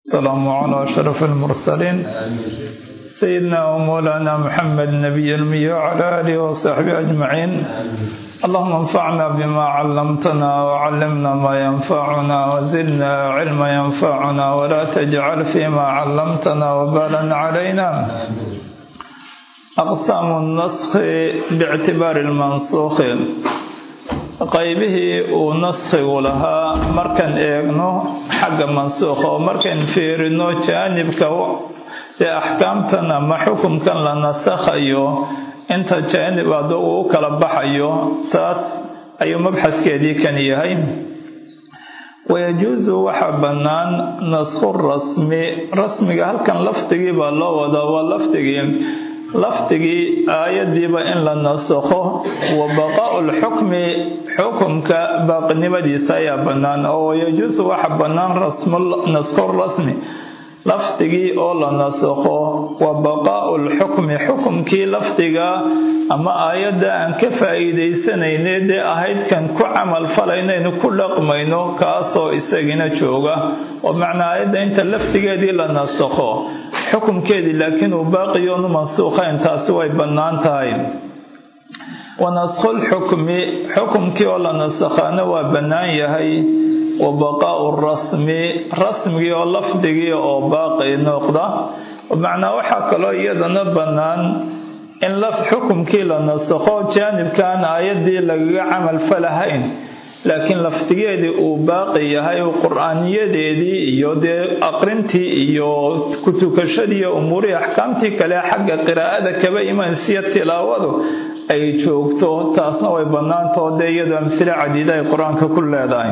السلام على أشرف المرسلين سيدنا ومولانا محمد النبي الأمي وعلى آله وصحبه أجمعين. اللهم انفعنا بما علمتنا وعلمنا ما ينفعنا وزدنا علما ينفعنا ولا تجعل فيما علمتنا وبالا علينا. أقسام النسخ باعتبار المنسوخ qaybihii uu naskhigu lahaa markaan eegno xagga mansuukha oo markaan fiirino jaanibka ee axkaamtan ama xukunkan la nasakhayo inta jaanib adu uu kala baxayo saas ayuu mabxaskeedii kan yahay. wayajuusu waxa bannaan naskhu rasmiga halkan lafdigii baa loo wadaa waa lafdigii aayadiiba in la nasakho wa baqaa'u lxukmi xukumka baaqinimadiisa ayaa bannaan. oo yajuusu waxa bannaan naskhu rasmi lafdigii oo la nasakho wa baqaa'u lxukmi xukumkii lafdiga ama aayadda aan ka faa'iidaysanayne dee ahayd kan ku camal falaynaynu ku dhaqmayno kaasoo isagina jooga oo macnaa aayadda inta lafdigeedii la nasakho xukumkeedii laakiin uu baaqiyoonu mansuukhayn taasi way bannaan tahay. wa naskhul xukmi xukumkii oo la nasakhaana waa bannaan yahay. wa baqaa'u rasmigii oo lafdigii oo baaqi noqda macnaa waxaa kaloo iyadana bannaan in xukumkii la nasakho jaanibkaan aayaddii lagaga camal falahayn laakiin laftigeedii uu baaqi yahay qur'aaniyadeedii iyo dee aqrintii iyo kutukashadii iyo umuurihii axkaamtii kale xagga qiraa'ada kaba imansiya tilaawadu ay joogto taasna way bannaantao dee iyadoo amsile cadiida ay qur-aanka ku leedahay.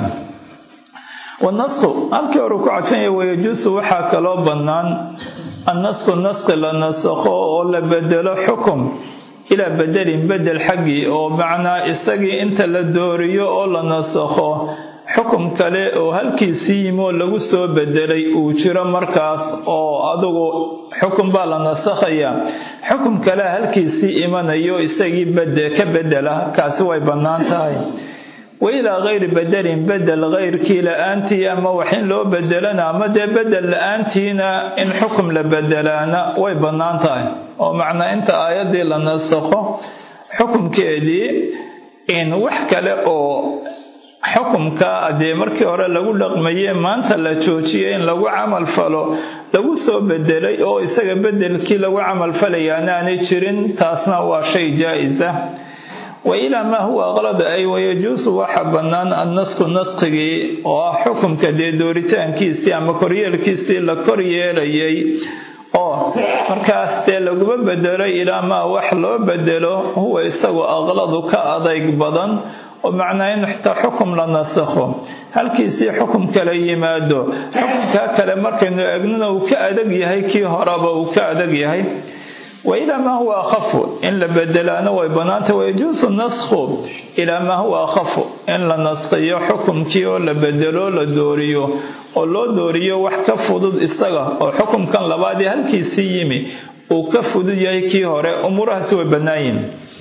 wanasku halkii hore ku cadfanya wayajuusu waxaa kaloo bannaan annasku naski la nasakho oo la bedelo xukum ilaa bedelin bedel xaggii oo macnaa isagii inta la dooriyo oo la nasakho xukum kale oo halkiisii yimoo lagu soo bedelay uu jiro markaas oo adugu xukum baa la nasakhayaa xukum kale halkiisii imanayo isagii ka bedela kaasi way bannaan tahay. wailaa hayri bedelin bedel hayrkii la-aantii ama wax in loo bedelana ama dee bedel la-aantiina in xukum la bedelaana way bannaan tahay oo macnaa inta aayaddii la nasakho xukumkeedii in wax kale oo xukumka dee markii hore lagu dhaqmaye maanta la joojiyay in lagu camal falo lagu soo bedelay oo isaga bedelkii lagu camal falayaana aanay jirin taasna waa shay jaa-isa. wailaa maa huwa aqlad ay wayajuusu waxa bannaan annasku naskigii oo ah xukumka dee dooritaankiisii ama koryeelkiisii la koryeelayay oo markaas dee laguma bedelo ilaa maa wax loo bedelo huwa isagu aqladu ka adayg badan oo macnaa in xitaa xukum la nasakho halkiisii xukum kala yimaado xukumkaa kale markaynu eegnana uu ka adag yahay kii horeba uu ka adag yahay. wailaa maa huwa akhafu in la bedelaana way bannaantay. wayajuusu naskhu ilaa maa huwa akhafu in la naskhiyo xukumkii oo la bedelo la dooriyo oo loo dooriyo wax ka fudud isaga oo xukumkan labaadii halkiisii yimi uu ka fudud yahay kii hore umuurahaasi way bannaayiin.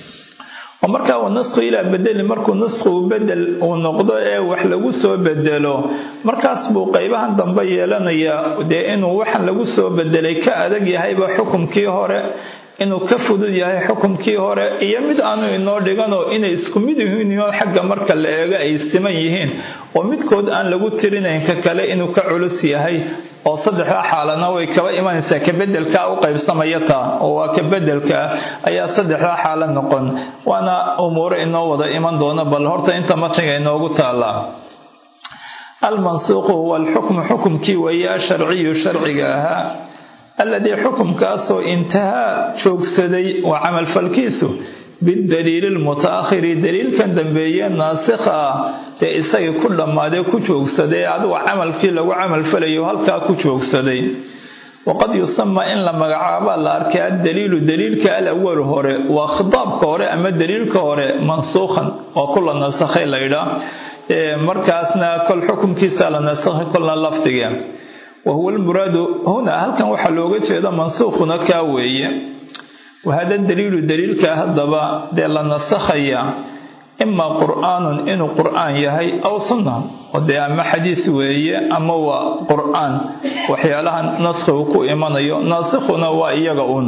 oo markaa waa naskhu ilaa bedelin markuu naskhigu bedel uu noqdo ee wax lagu soo bedelo markaas buu qaybahan dambe yeelanayaa dee inuu waxan lagu soo bedelay ka adag yahayba xukumkii hore inuu ka fudud yahay xukumkii hore iyo mid aanu inoo dhiganoo inay isku mid yihiin xagga marka la eego ay siman yihiin oo midkood aan lagu tirinayn ka kale inuu ka culus yahay oo saddexda xaalana way kaba imanaysaa ka bedelka u qaybsamaya taa oo waa ka bedelka ayaa saddexda xaala noqon waana umuuro inoo wada iman doona bal horta inta matniga inoogu taala. almansuuqu huwa alxukmu xukumkii weeyaa sharciyu sharciga ahaa alladii xukumkaasoo intahaa joogsaday waa camalfalkiisu bidaliili lmutaakhiri daliilkan dambeeye naasikha ah ee isagii ku dhammaadee ku joogsaday adigu camalkii lagu camalfalayo halkaa ku joogsaday. waqad yusama in la magacaabaa la arkay addaliilu daliilka alawalu hore waa khitaabka hore ama daliilka hore mansuukhan oo kula nasakhay laydhaa markaasna kol xukumkiisa la nasakhay kolna lafdiga. wahuwa almuraadu huna halkan waxaa looga jeeda mansuukhuna kaa weeye. wahada daliilu daliilka haddaba dee la nasakhaya إما قرآن إنه قرآن يهي أو سنة ودي أما حديث وهي أما هو قرآن وحيالها نسخه كو إيمانيو ناسخنا وإيقعون.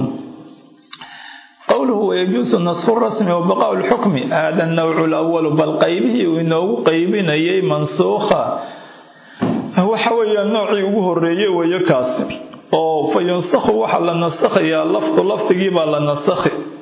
قوله ويجوز النسخ الرسمي وبقاء الحكم هذا النوع الأول بل قيبه وإنه قيبين أي منسوخة هو حوي النوع الرئي ويكاسر فينسخ وحل النسخ يا لفظ جيب على النسخ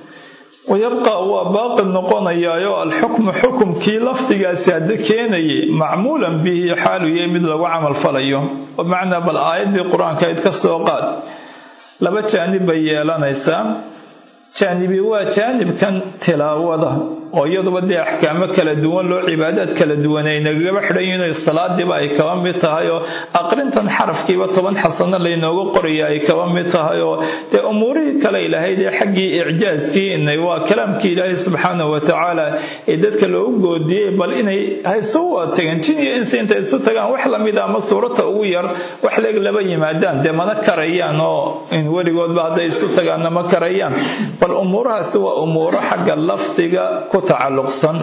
ويبقى هو باقي النقون يا الحكم حكم كي لفظ جاسد كيني معمولا به حال يمد له عمل فليوم ومعنى بالآيات بالقرآن كايد كالسوقات لما جانب بيالا نيسان جانبي هو جانب كان تلاوة ويضرب دي أحكام كلا دوان لو عبادات كلا دوانين قبحرين الصلاة دي بقى كمان متهايو أقرن تنحرف كي وطبعا حصلنا لينوغو قرية كمان متهايو دي أموري كلا إلهي دي حقي إعجاز كي إنه هو كلام كي إلهي سبحانه وتعالى إداد كلا أقو دي بل إنه هاي سوى تغن تيني إنسان تيسو تغن وحلا ميدا مصورة أوير وحلا قلبي مادان دي ما نكريان إن ولي قد بعد يسو تغن ما كريان بل أمورها سوى أمور حق اللفظ تعلقصا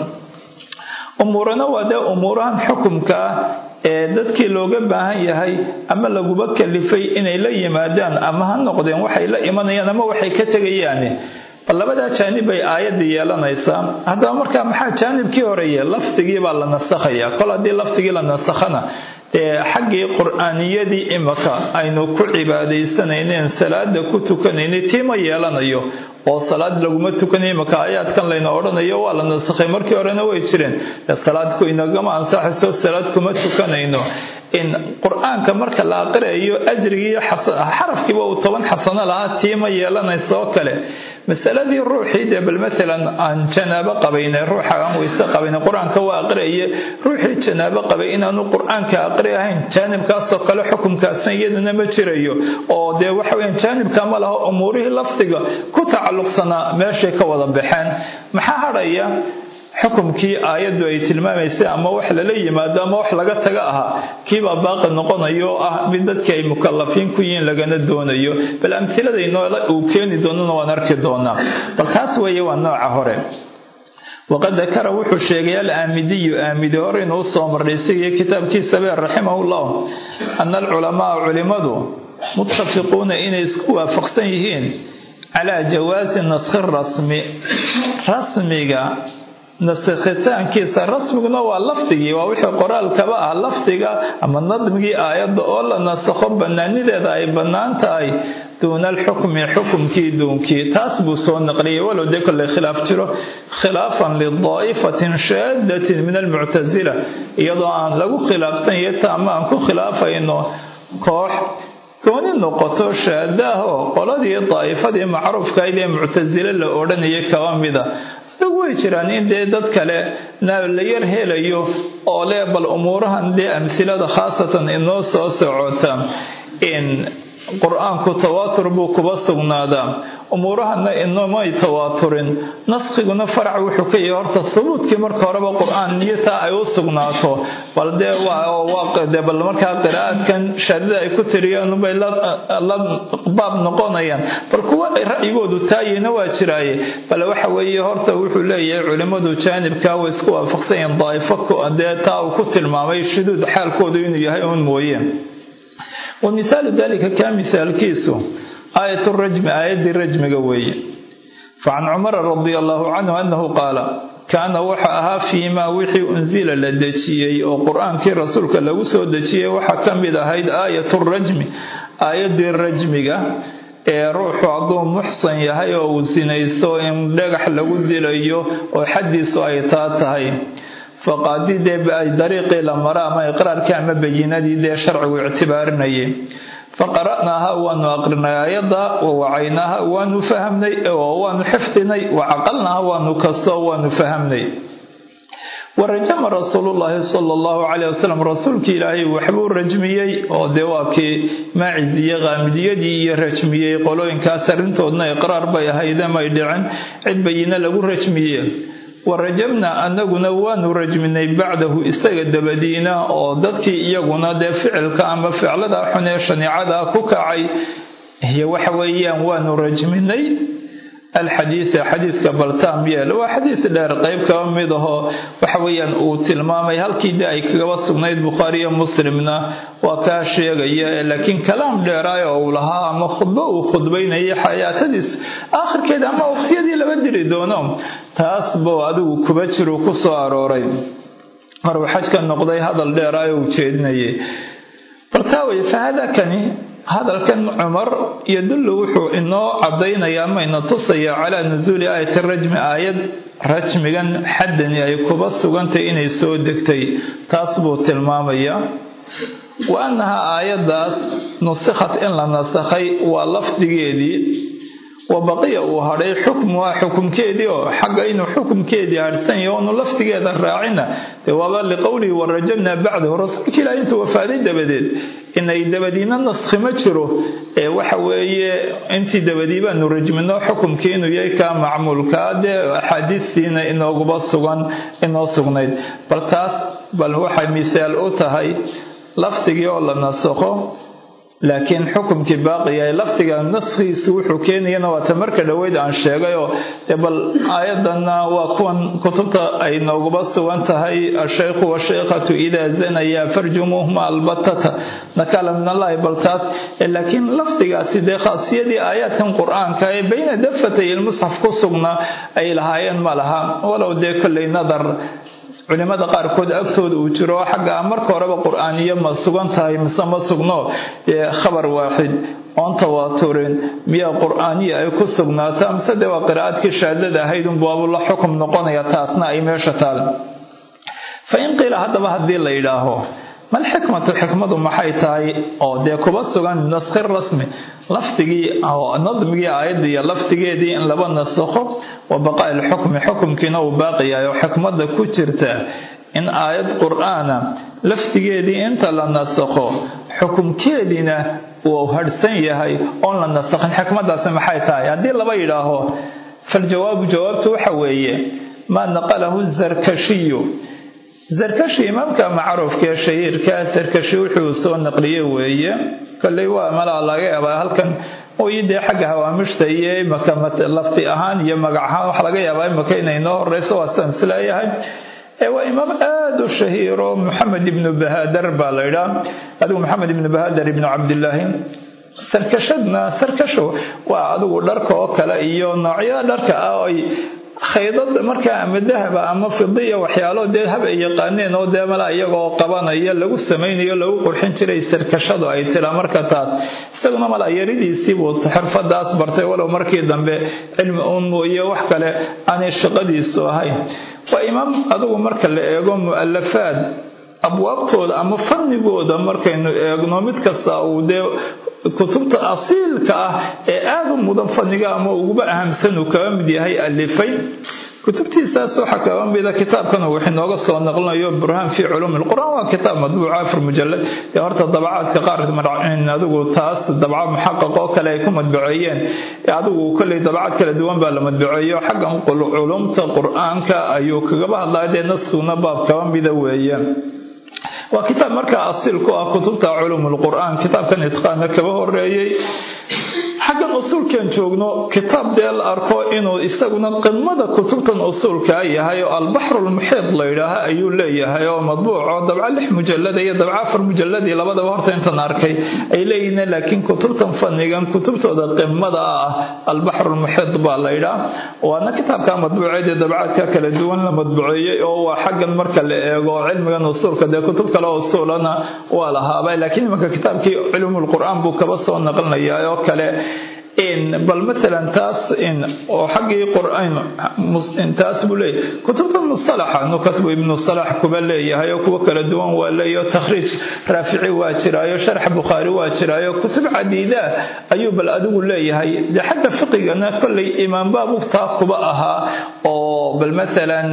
أمورنا وده أمورها حكمك dadkii looga baahan yahay ama laguba kalifay inay la yimaadaan ama han noqdeen waxay la imanayaan ama waxay ka tagayaan labada jaanib ay aayad yeelanaysaa hadda marka maxaa jaanibkii horeeyay laftigii baa la nasakhaya kol hadii laftigii la nasakhana xaqii quraaniyadii imaka aynu ku cibaadeysanayeen salaada ku tukanaynay tiima yeelanayo oo salaad laguma tukanay imaka aayadkan layna oranayo waa la nasakhay markii horena way jireen salaad ku inagama ansaxayso salaad kuma tukanayno in quraanka marka la aqriyo ajrigi xarafkiiba uu 10 xasana laha tiima yeelanayso kale masaladii ruuxii bal midalan aan janaaba qabayna ruuxa aan weysa qabayna quraanka waa aqriye ruuxii janaaba qabay inaanu quraanka aqriyahayn janibkaas oo kale xukunkaasna iyadana ma jirayo oo de waxa weeyaan janibka ma laha umuurihi laftiga ku tacalluqsana meesha ka wada baxaan maxaa haraya xukumkii aayadu ay tilmaamaysaa ama wax la yimaado ama wax laga taga aha kiiba baaqi noqonayo mid dadka ay mukallafiin ku yihiin lagana doonayo bal amthilada inoo uu keeni doono waan arki doonaa bal taas weeye waa nooca hore وقد ذكر وحو الشيخ الآمدي آمدي هورين وصوم الرئيسي كتاب كيسابي رحمه الله أن العلماء علماء متفقون إن يسكوا فقسيهين على جواز النسخ الرسمي nasakhitaankiisa rasmiguna waa laftigii waa wixii qoraalkaba ah laftiga ama nadmigii aayadda oo la nasakho banaanideeda ay bannaan tahay duuna alxukmi xukumkii duunkii taas buu soo naqliyay walow dee kolley khilaaf jiro khilaafan lidaa'ifatin shaadatin min almuctasila iyadoo aan lagu khilaafsan yata ama aan ku khilaafayno koox gooni noqoto shaadaho qoladii daa'ifadii macruufkayd ee muctasile la odhanayay kaba mida way jiraan in dad kale la yar helayo oo leebal umuurahan amthilada khaasatan inoo soo socota in quraanku tawaatur buu kuba sugnaadaa umuurahana inoo tawaaturin naskiguna farac wuxuu ka yahay horta subuudkii marka horeba quraan niyata ay u sugnaato bal bal markaa qiraa'adkan shaadada ay ku tiriyaan bay la baab noqonayaan bal kuwa ra'yigoodu taayina waa jiraaye bal waxa weeye horta wuxuu leeyahay culimadu jaanibka way isku waafaqsan daa'ifadku taa uu ku tilmaamay shuduud xaalkoodu inuu yahay un mooyee ومثال ذلك كمثال كيسو آية الرجم آية الرجم قوية فعن عمر رضي الله عنه أنه قال كان وحاها فيما وحي أنزل لدجيي وقرآن كي رسولك لو سودجيي وحكم إذا هيد آية الرجم آية الرجم روح عضو محصن يهي وزنيسو إن دقح لو دليو وحديثو آياتاتهي فقادي دي بأي طريقي لمرا ما إقرار كامل بينادي دي شرع واعتبارني فقرأناها وأنو أقرنا أيضا ووعيناها وأنو فهمني وأنو حفظني وعقلناها وأنو كسو وأنو فهمني ورجم رسول الله صلى الله عليه وسلم رسولك إلهي وحبو الرجميي ودواكي معزي غامديدي رجميي قولوا إن كاسرنتودنا إقرار بي هيدا ما يدعن عد بينا له الرجميي ورجمنا أننا وانو رجمنا بعده استجد بدينا ضدك يجونا ده فعل كأما فعل ده حنيش نعدا كوكعي هي وحويا وانو رجمنا الحديث حديث كبلتام يال وحديث دار قيب كميده وحويا وتلمامي هل كيدا أي كواسق نيد بخاري مسلمنا وكاشيغيا لكن كلام دراي أولها ما خطبة وخطبين هي حياة ديس آخر كده ما وقتي لبدري دونهم تاسبو عدو كبشر وقصو أروري أروحك النقضي هذا الدراي وشيدني فالتاوي فهذا هذا كان عمر يدل وحو إنه عبدين ياما إنه تصي على نزول آية الرجم آية رجم حدا يكبس وانت إني سودكتي تصبت المامية وأنها آية ذات نسخت إلا نسخي ولفظ جيدي وبقي وهري حكم كيدي حق إنه حكم كيدي عرسان يوم لفظ جيدا راعنا والله لقوله ورجمنا بعده رسولك لا أنت وفادي دبديد إن دبدينا نسخ مجره وحوي أنت دبديبا نرجمنا حكم كينو يكا معمول كاد حديثنا إنه قبصغان إنه صغنيد بل هو مثال أوتهاي لفظ جيولا نسخه لكن حكم كباقي لفتك النسخي سوحو كينينا وتمرك دويد عن شيغايو بل ايضا وكون كتبت اي نوغبس وانتهي الشيخ والشيخة اذا زنيا فرجموهما البتة نكال من الله بلتاس لكن لفتك سيدي خاصية آيات القرآن كاي بين دفتي المصحف كسغنا اي لهاين مالها ولو دي كل نظر culimada qaarkood agtooda uu jiro xagga marka horeba quraaniyo ma sugan tahay mise ma sugno khabar waaxid on tawaturin miya quraaniyo ay ku sugnaataa mise de waa qiraa'adkii shaadada ahayd baabu la xukum noqonaya taasna ay meesha taal fa in qila hadaba hadii la yiraaho mal xikmatu xikmadu maxay tahay oo de kuba sugan naskhir rasmi laftigii oo nadmigii aayadii laftigeedii in laba nasakho وبقاء الحكم حكم كنا وباقي حكمة كترته إن آيات قرآن لفتجدي أنت لنسخه حكم كيدنا وهرسن يهاي أن لنسخ حكمة سمحتها يعني الله بيراه فالجواب جوابته حويه ما نقله الزركشي زركشي إمامك معروف كشهير كسركشي وحوسون نقليه وهي كل يوم ملا الله هل كان ويدي حقها ومشتهي مكمة لفتي أهان يمقعها وحلقة يبقى مكينة نور رسوة سنسلايها وإمام آدو الشهير محمد بن بهادر باليرا هذا محمد بن بهادر بن عبد الله سركشو وعدو دركه وكلا إيو نوعيا دركه أي خيضت marka ama dahab ama fidiya waxyaalo dahab ay yaqaaneen oo deemala iyagoo qabanaya lagu sameeyo lagu qurxin jiray sarkashadu ay tira marka taas isaguna mala yaridiisii buu xirfadaas bartay walow markii dambe cilmi mooyo wax kale aan shaqadiisu ahayn waa imaam adigu marka la eego mu'allafaad abwaabtooda ama fanigooda markaynu eegno mid kasta uu de kutubta asiilka ah ee aad u mudan faniga ama ugu ahamsan uu ka mid yahay alifay kutubtiisaas waxa ka mid ah kitaabkan wuxuu nooga soo naqlinayo burhaan fi ulum alquran waa kitaab madbuuc afar mujallad ee horta dabacaadka qaar marcin adigu taas dabca muhaqqaq oo kale ay ku madbuuciyeen adigu kulli dabacaad kala duwan baa la madbuuciyo xaggan ulumta quraanka ayuu kaga hadlaayay nasxuna baabka mid weeyaan وكتاب مركا أصيل كتبت علوم القرآن كتاب كان يتقان كبه الرأيي حقا أصول كان شوقنا كتاب ديال أركو إنه استغنى قمة كتبت أصول كأي هاي البحر المحيط ليلها أيو لي هاي مطبوع دبع لح مجلد هي دبع عفر مجلد لبدا وقت انت ناركي أي لينا لكن كتبت فنيا كتبت قمة البحر المحيط بالليلة وأنا كتاب كان مطبوع عادي دبعات كلا دوان مطبوعية أو حقا مركا علم كان أصول كده كتب كلا أصولنا ولا هذا لكن ما كتاب كي علوم القرآن بوكبص ونقلنا يا وكلا إن بل مثلا تاس إن وحقي قرآن إن تاس بلي كتب المصطلح إنه كتب ابن الصلاح كبلي هاي وكلا دوان ولا تخريج رافعي واترايو شرح بخاري واترايو كتب عديدة أيوب الأدو لي هاي ده حتى فقه أن كل إمام باب تاقبها أو بل مثلا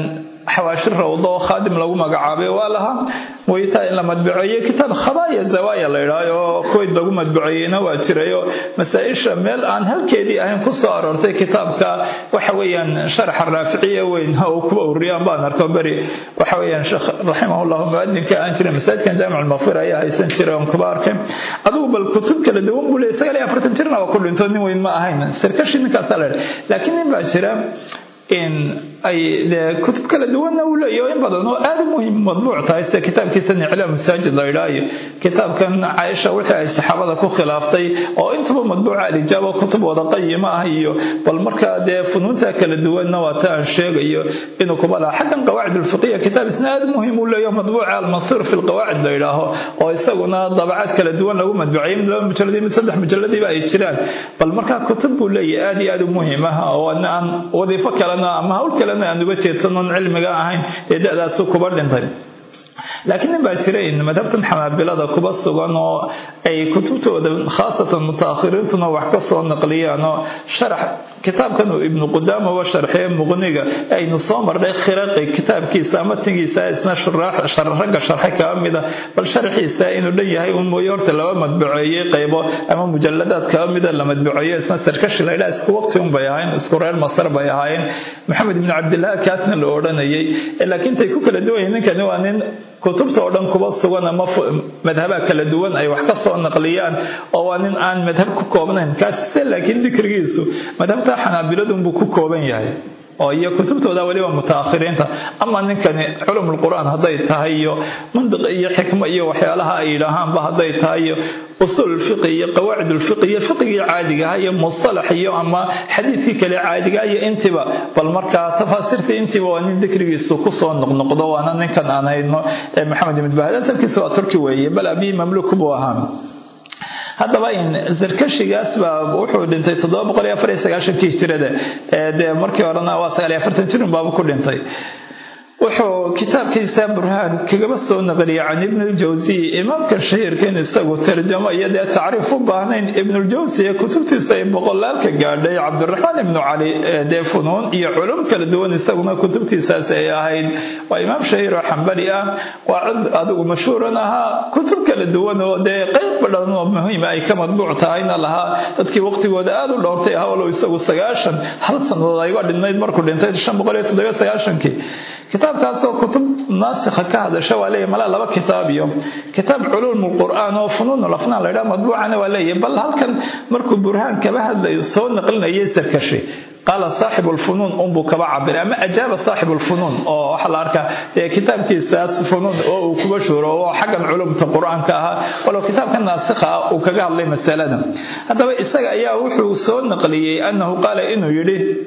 حواشي الروضة خادم لو مقعابي والها ويتا إلا مدبعية كتاب خبايا زوايا ليرايو كويد لو مدبعينا واتريو مسائل شمال عن هالكيدي أهم كسر أرتي كتابك وحويا شرح الرافعية وين هو كبر الرياضان أركبري وحويا شيخ رحمه الله مؤذن كأنتنا مسائل كان جامع المغفرة يا هيسن تيرهم كبار كم أدوب الكتب كلا دوم بولي سجل أفرت تيرنا وكل إنتوني وين ما هين سركش إنك أسأل لكن باشرة إن أي كتب كلا دونا ولا يوم بدنو هذا مهم مطبوع تايس كتاب كيسن علم مساجد لايلاي كتاب كان عائشة وحي الصحابة كو خلافتي أو أنتم مطبوع الإجابة كتب وضقية ما هي والمركة ده فنون كلا دونا وتاع الشيء إنه كبلا حتى قواعد الفقهية كتاب اسمه هذا مهم ولا يوم مطبوع المصير في القواعد لايلاه أو يسوون طبعات كلا دونا لو مطبوعين لو مجلدين متصدح مجلدين بقى يشتران والمركة كتب ولا هذه مهمة أو أن وظيفة كلنا ما هو الكلام أنه بتشتغل علم جاهين يدرس سوق بردن لكن باكرين مدرسة حنابلة كبار صغانو أي كتبته خاصة متأخرين تنوع قصة نقلية أنه شرح كتاب كانوا ابن قدامة وشرحه مغنية أي نصامر ده خرق كتاب كيسامة كيسا إسنا شرح كاملة بل شرح إسائن ولي هاي أمويورت لو مدبعية قيبة أما مجلدات كاملة لما مدبعية إسنا سركش لا اسكو وقتهم بيهاين اسكو رأي المصر بيهاين محمد بن عبد الله كاسنا الأورانيي لكن تيكوك لدوه هناك نوانين كتبت أردن كبار صغانا مذهبا كلا دوان أي وحكسوا النقليان أو أن عن مذهب كوكوبنا كاسل لكن ذكر جيسو مذهب حنابلة بكوكوبن يعني أو هي كتبت ودولي ومتأخرين أما أن كان علوم القرآن هذي تهيو منطقية حكمية وحيالها إلهام بهذي تهيو أصول الفقهية قواعد الفقهية فقهية عادية هي مصطلحية أما حديثي كلا عادية هي انتباه بالمركة تفاسرت انتباه وأن ذكر جيسو كسوا نقضوا وأنا كان أنا محمد بن بهذا سلكسوا تركي وهي بل أبي مملوك بوهام هذا باين زركشي أسباب وحود أنت تضرب قليا فريسة عشان تيجي ده مركي ورانا واسع لي فرت تجرب باب كل أنت وحو كتاب برهان كجبس النقلي عن ابن الجوزي إمام كشهير كان يسوي ترجمة يد تعرف بعنين ابن الجوزي كتبت سيد بقلال كجاردي عبد الرحمن بن علي ده فنون يعلم كالدون يسوي كتبت ساسية هاي وإمام شهير حنبلي وعد أدو مشهورناها كتب كالدون ده قيد بدنا مهمة أي كم مطبوع تعين لها تذكي وقت وده أدو لورتها ولو يسوي سجاشن حرصا الله يقعد النايد مركو لأنت الشام بقولي تدوي سجاشن كي كتاب كاسو كتب ناسخة كهذا شو عليه ملا لبا كتاب يوم كتاب علوم القرآن وفنون الأفنان لا مطبوع أنا ولا بل هل كان مركب برهان كبهد يصون نقلنا يسر كشي قال صاحب الفنون أم كبعبر أما أجاب صاحب الفنون أو حلارك كتاب كيسات فنون أو كبشور أو حكم علوم القرآن كها ولو كتاب كان ناسخة وكجاب لي مسألة هذا إستجا يا وحو صون نقلي أنه قال إنه يريد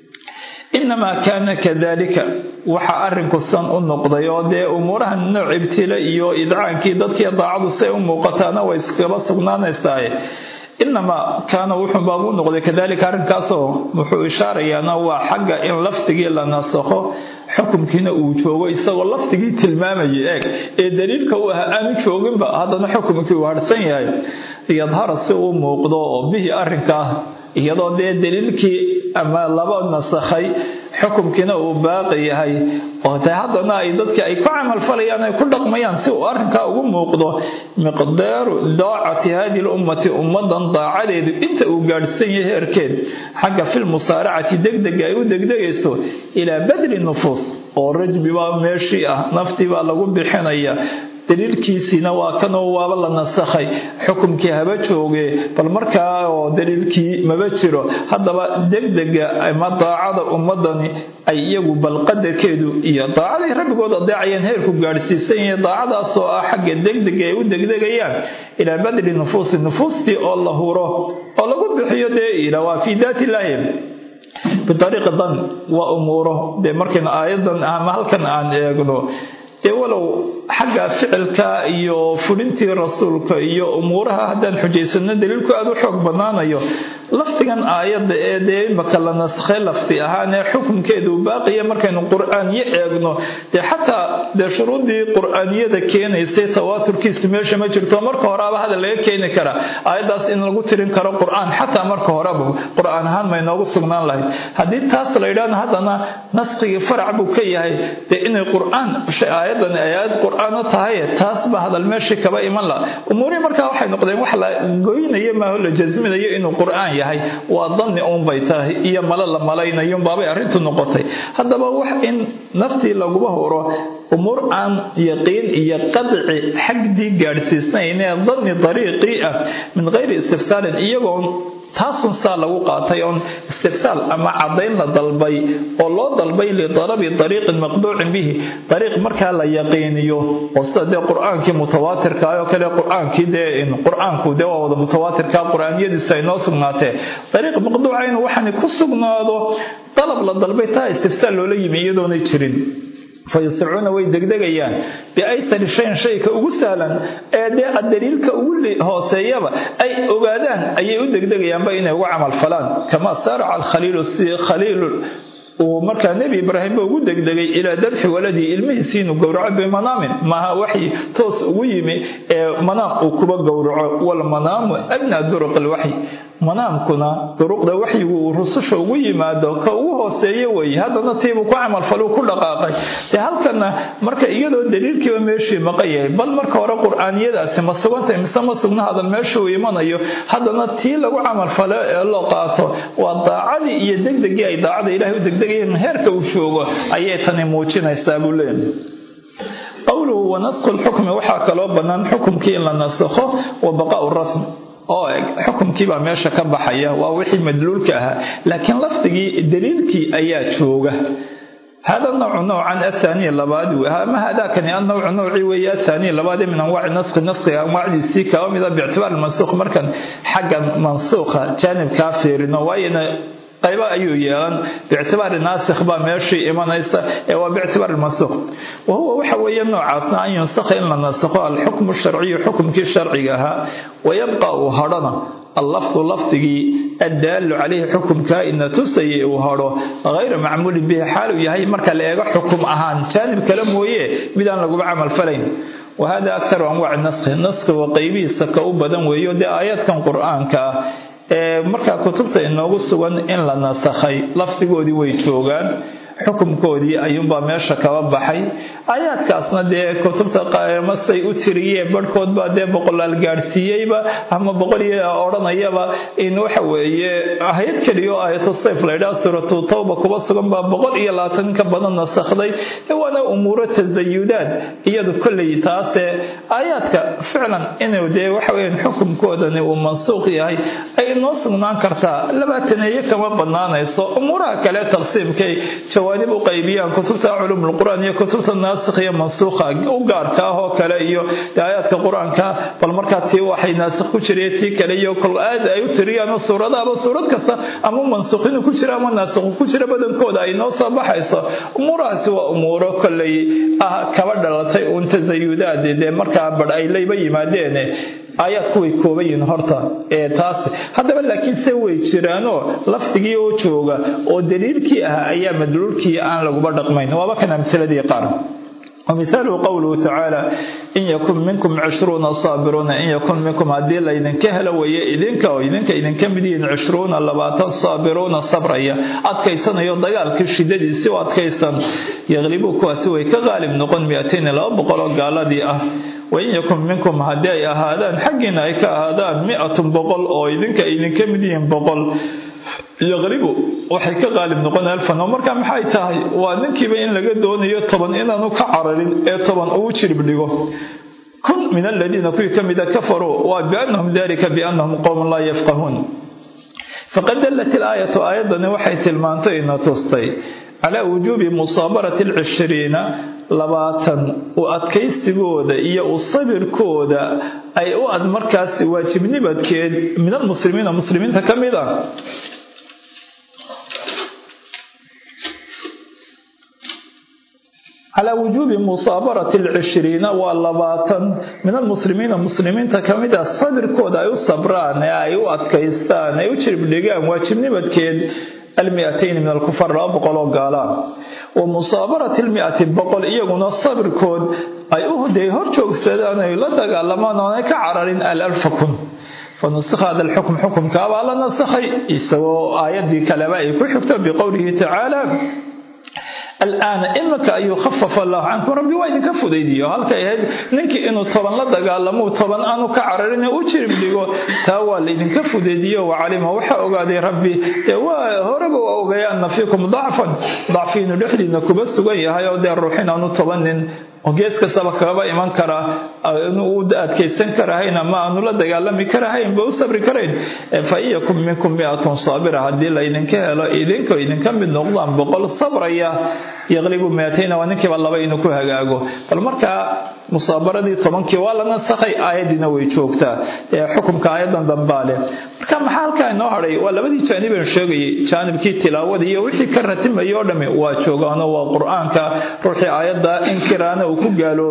إنما كان كذلك وحأرنك الصن النقضي أمورها النوع ابتلاء إدعاء كيدتك ضاعد السيء وقتانا ويسكبس غنانا السائل إنما كان وحن بابون نقضي كذلك أرنكاسو وحو إشارة ينوى حق إن لفتقي لنسخه حكم كنا أوجوه يسوى لفتقي تلمامي دليلك هو أمي شوقن هذا حكمك وهرسان يظهر السيء موقضه به أرنكاه iyadoo daliilkii ama laba nasakhay xukunkiina uu baaqi yahay oo haddana ay dadka ay ku amal falayaan ay ku dhaqmayaan si uu arrinka ugu muuqdo miqdaaru daacati hadii ummati ummadan daacadeedu inta uu gaarsan yahay heerkeed xagga fil musaaracati degdeg ay u degdegayso ila badli nufus oo rajbi baa meeshi ah nafti baa lagu bixinaya daliilkiisina waa kan oo waaba la nasakhay xukunkii haba jooge bal markaa oo daliilkii maba jiro hadaba degdega ama daacada ummadani ay iyagu bal qadarkeedu iyo daacada rabbigooda daacayeen heerku gaarsiisan yahay daacadaas oo ah xagga degdega ay u degdegayaan ila badli nufuusti oo la huro oo lagu bixiyo ila waa fi daati ilaahi بطريقة ظن وأموره ده مركن آيضا أهم هل كان عن يقولوا ولو xagga ficilka iyo fulintii rasuulka iyo umuuraha haddaan xujaysano daliilku aad u xoog badnaanayo lafdigan aayadda ee dee imaka la naskhay lafti ahaan ee xukunkeedu baaqiya markaynu qur-aanyo eegno dee xataa dee shuruuddii qur-aaniyada keenaysay tawaaturkiisu meesha ma jirto marka horeaba hadal laga keeni karaa aayaddaas in lagu tirin karo qur-aan xataa marka horeba qur-aan ahaan may noogu sugnaan lahayd haddii taas la yidhaahno haddana naskigii farac buu ka yahay dee inay qur-aan aayaddan ay aayad qur-aano tahay taas ba hadal meeshii kaba iman laha umuurihii markaa waxay noqdeen wax la goynayo maaho la jasminayo inuu qur-aan yahay waa danni uun bay tahay iyo malo la malaynayo baabay arrintu noqotay haddaba wax in naftii laguba horo umuur aan yaqiin iyo qadci xagdii gaadhsiisnaynee danni dariiqii ah min gayri istifsaalin iyagoon taasun saa lagu qaatay oon istifsaal ama cadayn la dalbay oo loo dalbay lidalabi dariiqin maqduucin bihi dariiq markaa la yaqiiniyo oo sida dee qur-aankii mutawaatirka oo kale qur-aanku dee waa wada mutawaatirka qur-aaniyadiisu ay noo sugnaatee dariiq maqduuca inuu waxani ku sugnaado dalab la dalbay taa istifsaal loola yimi iyadoonay jirin fayusricuuna way degdegayaan biaysari shayin shayka ugu sahlan ee dee daliilka ugu hooseeyaba ay ogaadaan ayay u degdegayaanba inay uga camal falaan kamaa saaraca alkhaliilu si khaliilu uu markaa nebi ibraahim ba ugu degdegay ilaa dabxi waladii ilmihiisii inuu gowraco bimanaamin maaha waxyi toos ugu yimi ee manaam uu kuba gowraco walmanaamu adnaa duruq alwaxyi manaamkuna duruqda waxyigu uu rususha ugu yimaado ka ugu hooseeyo weeye haddana tiibuu ku camalfaluu ku dhaqaaqay dee halkana marka iyadoo daliilkiiba meeshii maqan yahay bal marka hore qur-aaniyadaasi ma sugantay mise ma sugna hadal meeshuu imanayo haddana tii lagu camalfalo ee loo qaato waa daacadii iyo degdegii ay daacada ilaahay u degdegayeen heerka uu joogo ayay tani muujinaysaa buu leeyahay qowluhu wanasqu lxukmi waxaa kaloo bannaan xukumkii in la nasakho wa baqaa'u rasm oo xukumkii baa meesha ka baxaya waa wixii madluulka ahaa laakiin lafdigii daliilkii ayaa jooga هذا النوع نوعا الثاني لباد ما هذا كان النوع نوعي ويا الثاني لباد من انواع النسخ انواع السيكا ومذا باعتبار المنسوخ مركن حق منسوخه جانب كافر نوعنا qayba ayuu yeelan biictibaar naasikh ba meeshii imanaysa ee waa biictibaar المنسوخ وهو waxa weeye noocaasna an yunsakha in la nasakho al-hukm ash-shar'i hukmkii sharciga ahaa ويبقى وهرنا اللفظ لفظي الدال عليه حكم كائن تسيء وهرو غير معمول به حال يهي marka la eego xukum ahaan janib kale mooyee midaan lagu amal falayn وهذا أكثر أنواع النسخ وقيبيسا ka u badan weeyo de aayadkan quraanka marka kutubta inoogu sugan in la nasakhay lafdigoodii way joogaan xukumkoodii ayuunbaa meesha kaba baxay aayaadkaasna dee kutubta qaamastay u tiriyeen barhkood baa dee boqolaal gaadhsiiyeyba ama boqoliyo odhanayaba in waxa weeye aayad keliyo aayatu sayf la yidhaha suuratu tawba kuba sugan baa 120 ka badan nasakhday waana umuuro tasayudaad iyadu kolley taase aayaadka ficlan inuu dee waxa weeye xukumkoodani uu mansuuq yahay ay noo sugnaan kartaa 20 kama banaanayso umuuraha kale taqsiimkay jawaanib u qaybiyaan kutubta culumul quraan iyo kutubta naasikh iyo mansuukha u gaarka ah oo kale iyo aayadka quraanka bal markaa tii waxay naasikh ku jireen tii kale iyo kol aad ay u tiriyaan suuradaha suurad kasta ama mansuukhin ku jira ama naasikh ku jira badankooda ay noo soo baxayso umuurahaasi waa umuuro kolley kaba dhalatay uun tasayudaad ee markaa badh ay layba yimaadeen aayadku way koobayeen horta taas haddaba laakiin se way jiraanoo laftigii oo jooga oo daliilkii ah ayaa madluulkii aan laguba dhaqmayn waaba kana misaladii qaar ومثاله قوله تعالى إن يكن منكم 20 صابرون إن يكن منكم عديل إذن كهلا ويا إذن كمدين 20 اللباتان صابرون صبرية أتكيسان يضيال كالشداد سوى أتكيسان يغلبوا كواسوي كغالب نقول 200 لا بقلوا قال دي وإن يكن منكم هدايا هذان حقنا إيكا هذان 100 بقل أو إذن كمدين بقل يغربوا waxay ka qaalib noqon alfan marka maxay tahay waa ninkiiba in laga doonayo 10 inaanu ka cararin ee 10 uu jirib dhigo kun min alladina kamida kafaru wa bi'annahum dhalika bi'annahum qawmun la yafqahun faqad dallat al-ayatu ayatan waxay tilmaantay in tustay ala wujubi musabarati al-20 labatan u adkaysigooda iyo u sabirkooda ay u ad markaas waajibnimadkeed min muslimiinta kamida على وجوب مصابرة 20 و20 من المسلمين كمدا صدر كود أي صبران أي أتكيستان أي وشرب لقام واجبني بدكين 200 من الكفار بقولوا قالا ومصابرة 100 بقول إيقنا الصبر كود أي أهدي هرشوك سيدان أي لدق لما نونيك عرارين 1000 كن فنسخ هذا الحكم حكم كابا على نسخي يسوى آيات دي كلمة يكون حكتب بقوله تعالى الآن إمك أن يخفف الله عنكم ربي وإذن كفو ديديو هلك يهد ننك إنو طبعا لدقال لمو طبعا أنو كعررين أوشرب لغو تاوال إذن كفو ديديو وعلمه وحا أغادي ربي هرب وأغيا أن فيكم ضعفين لحدي إنكم بس غيها يودي الروحين أنو طبعا وجيس كسبك كبا إيمان كرا أنو ودأت كيسن كراهين أما أنو لدقال لمي كراهين بو صبر كراهين فإيكم منكم 100 صابرة هدي الله إذن كم من نغضان بقول الصبر يغلب 200 ونكي والله بينو كهاغاغو فالمركا مصابردي طبنكي ولا نسخي آيادنا ويجوكتا حكمك آيادا دنبالي marka maxalka inoo haray waa labadii jaanib ee sheegay jaanibkii tilaawada iyo wixii ka ratimayo dhame waa joogaano waa quraanka ruuxi aayada inkiraana uu ku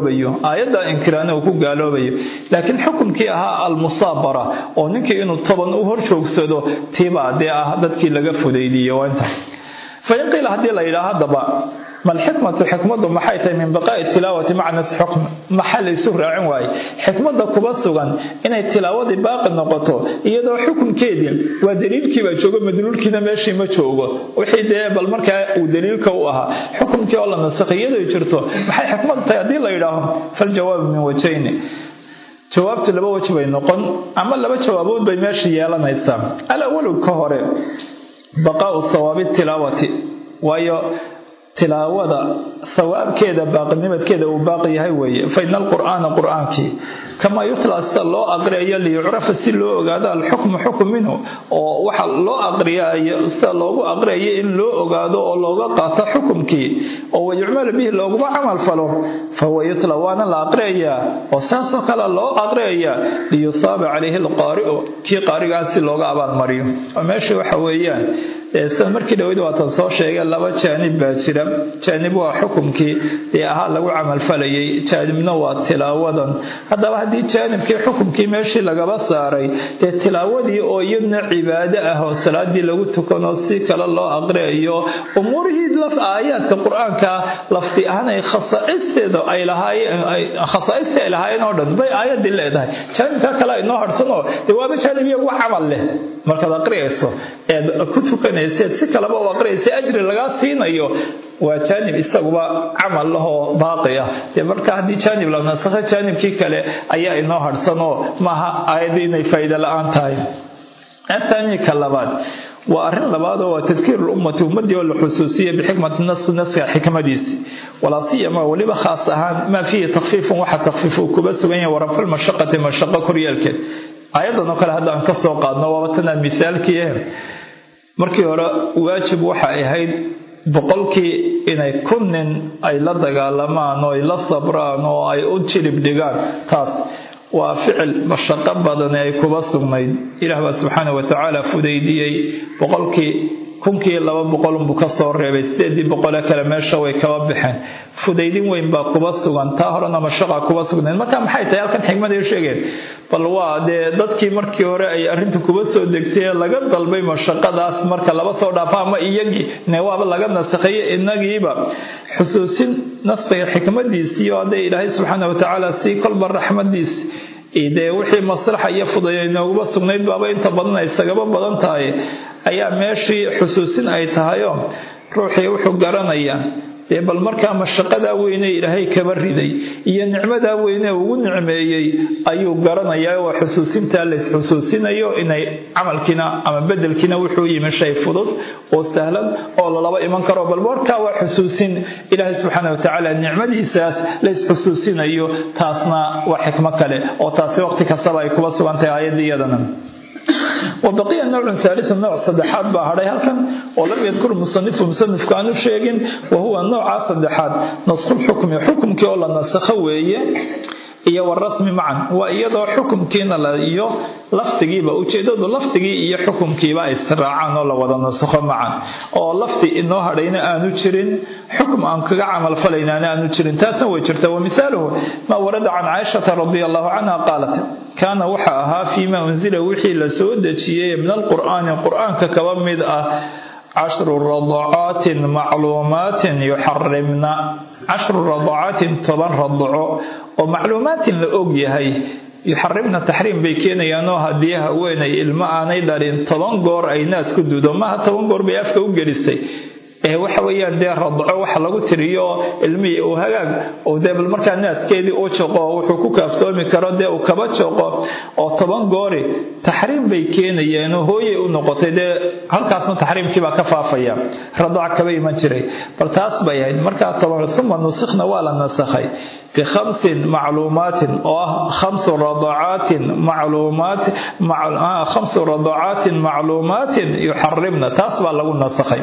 gaaloobayo laakiin xukumkii ahaa al-musabara oo ninkii inuu toban u hor joogsado tiibaade ah dadkii laga fudaydiyo wanta فينقل هذه الإله دبا ما الحكمة حكمة محيطة من بقاء التلاوة معنى حكم محل سهر عنواي حكمة كبسوغا إن التلاوة باقي النقطة يدو حكم كيدي ودليل كيبا جوغا مدلول كيدا ماشي ما جوغا وحيد بالمركة ودليل كوها حكم كي الله نسخي يدو يجرته محي حكمة هذه الإله فالجواب من وجهين جوابت لبا وجه بين نقن أما لبا جوابون بماشي يالا نيسام الأول كهوري بقاء الثواب التلاوة وهي تلاوة ثواب كذا باقي نمت كذا وباقي هاي فإن القرآن قرآنك كما يطلع الله أقرأ اللي يعرف السلو هذا الحكم حكم منه وحل الله أقرأ الله أقرأ إن لو هذا الله قاطع حكمك أو يعمل به الله عمل فله فهو يطلع وأنا لا أقرأ وساسك الله أقرأ ليصاب عليه القارئ كي قارئ أسل الله أبان مريم وماشي وحويان markii dhaweyd waa tan soo sheegay laba jaanib baa jira jaanib waa xukumkii ee ahaa lagu amal falayay jaanibna waa tilaawadan hadaba hadii jaanibkii xukumkii meeshii laga saaray ee tilaawadii oo iyadna cibaado ah oo salaadii lagu tukano si kala loo aqriyo umurihii laf aayadka quraanka lafti ahaan ay khasaa'isteeda ay lahaayeen oo dhan bay aayadii leedahay jaanibka kale inoo harsano jawaab jaanibiga wax amal leh marka la aqriyayso ee ku tukan si kalaba oo aqriyay ajri laga siinayo waa jaanib isaguba amal laho baaqiya marka hadii jaanib la nasaxay jaanibkii kale ayaa inoo harsano maaha aayadinay faa'iido la'aan tahay athani kalabaad وأرن لبعضه وتذكير الأمة ومدي والحسوسية بحكمة النص حكمديس ولا سيما ولما خاصة ما فيه تخفيف واحد تخفيف كبس وين ورفع المشقة كريالك أيضا نقول هذا عن كسر قادنا ووتنا المثال كيه markii hore waajib waxa ay ahayd boqolkii inay kunnin ay la dagaalamaan oo ay la sabraan oo ay u jirib dhigaan taas waa ficil mashaqo badan ay kuba sugnayd Ilaahay subhanahu wa ta'ala fudaydiyay boqolkii kunkii 200 buu ka soo reebay 800 kale meesha way kaba bixeen fudaydin weyn baa kuba sugan taa horena mashaqo kuba sugnayd marka maxay tahay halkan xigmad ay sheegeen bal waa dadkii markii hore ay arintu kuba soo degtay laga dalbay mashaqadaas marka laba soo dhaafaa ma iyagii neewaaba laga nasakhay inagiiba xusuusin nasbiga xikmadiisii oo Ilaahay subhanahu wa ta'ala si kolba rahmadiis idee wixii maslaxa iyo fudaydina uba sugnayd baaba inta badan ay sagaba badan tahay ayaa meeshii xusuusin ay tahay ruuxii wuxuu garanayaa bal markaa mashaqada weyn ee Ilaahay ka bariday iyo nicmada weyn ee ugu nicmeeyay ayuu garanayaa oo xusuusinta la xusuusinayo inay amalkina ama bedelkina wuxuu yimi shay fudud oo sahlan oo laba iman karo bal markaa waa xusuusin Ilaahay subhanahu wa ta'ala nicmadiisaas la xusuusinayo taasna waa xikmad kale oo taasi waqti kasta ay kuba sugantahay aayadiyadana وبقي النوع الثالث النوع الصدحات بهذا هلكن ولم يذكر المصنف كانوا شيئين وهو النوع الصدحات نسخ الحكم كي ولا نسخ ويه iyo warasmi macan waa iyadoo xukumkiina la iyo laftigiiba ujeedadu laftigii iyo xukumkiiba ay israacaan oo la wada nasakho macan oo lafti inoo hadhayna aanu jirin xukum aan kaga camal falaynaana aanu jirin taasna way jirtaa ومثاله ما ورد عن عائشة رضي الله عنها قالت كان وحاها فيما أنزل وحي لسودتي من القرآن ككوامد 10 رضعات معلومات يحرمن 10 رضعات 10 رضعو ومعلومات لأوجيهي يحرمنا تحريم بيكينا يانو هديها وين ilma aanay dhalin 10 goor ay naas ku duudo ma 10 goor bay afka u gelisay waxa weeyaan dee radco waxa lagu tiriyo ilmihii uu hagaag oo deebal markaa naaskeedii uu joqo wuxuu ku kaaftoomi karo dee uu kaba joqo oo 10 goori taxriim bay keenayeen oo hooyay u noqotay dee halkaasna taxriimkii baa ka faafaya radco kaba iman jiray bal taas bay ahayd markaa 10 thumma nusikhna waa la nasakhay ب5 معلومات أو 5 رضعات معلومات 5 رضعات معلومات يحرمنا تصبح له النسخين